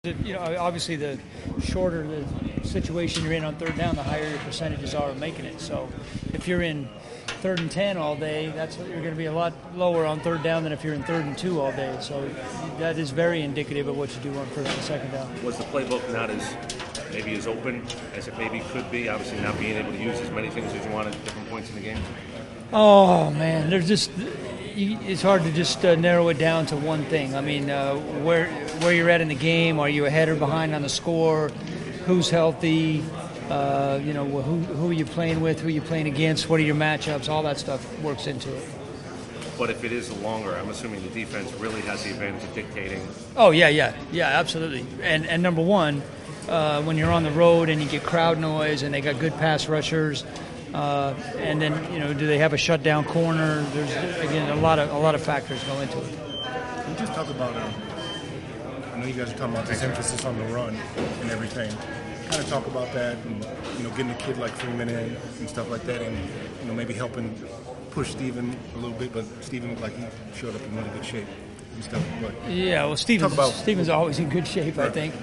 Obviously, the shorter the situation you're in on third down, the higher your percentages are of making it. So, if you're in 3rd and 10 all day, you're going to be a lot lower on third down than if you're in 3rd and 2 all day. So, that is very indicative of what you do on 1st and 2nd down. Was the playbook not as open as it maybe could be? Obviously, not being able to use as many things as you want at different points in the game. Oh man, it's hard to just narrow it down to one thing. I mean, where you're at in the game, are you ahead or behind on the score? Who's healthy? Who are you playing with? Who are you playing against? What are your matchups? All that stuff works into it. But if it is longer, I'm assuming the defense really has the advantage of dictating. Oh yeah, absolutely. And number one, when you're on the road and you get crowd noise and they got good pass rushers. And then, do they have a shutdown corner? There's again a lot of factors go into it. Can you just talk about? I know you guys are talking about this emphasis on the run and everything. Kind of talk about that, and getting a kid like Freeman in and stuff like that, and maybe helping push Steven a little bit. But Steven looked like he showed up in really good shape and stuff. But yeah, well, Steven's always in good shape, right. I think.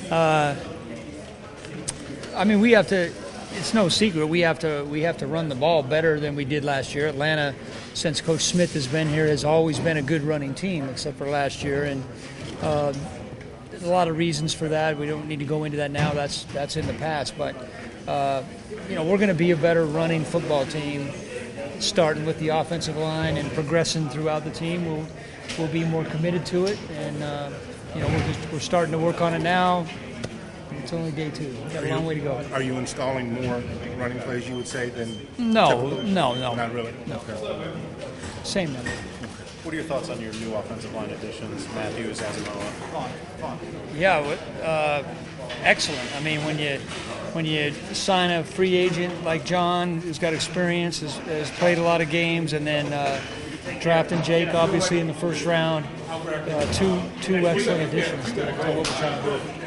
We have to. It's no secret we have to run the ball better than we did last year. Atlanta, since Coach Smith has been here, has always been a good running team, except for last year. And there's a lot of reasons for that. We don't need to go into that now. That's in the past. But we're going to be a better running football team, starting with the offensive line and progressing throughout the team. We'll be more committed to it, and we're starting to work on it now. It's only day 2. We've got a long way to go. Are you installing more running plays, you would say, than No. Not really? No. Okay. Same number. What are your thoughts on your new offensive line additions, Matthews, Asamoah? Yeah, excellent. I mean, when you sign a free agent like John, who's got experience, has played a lot of games, and then drafting Jake, obviously, in the first round, two excellent additions to what we're trying to do.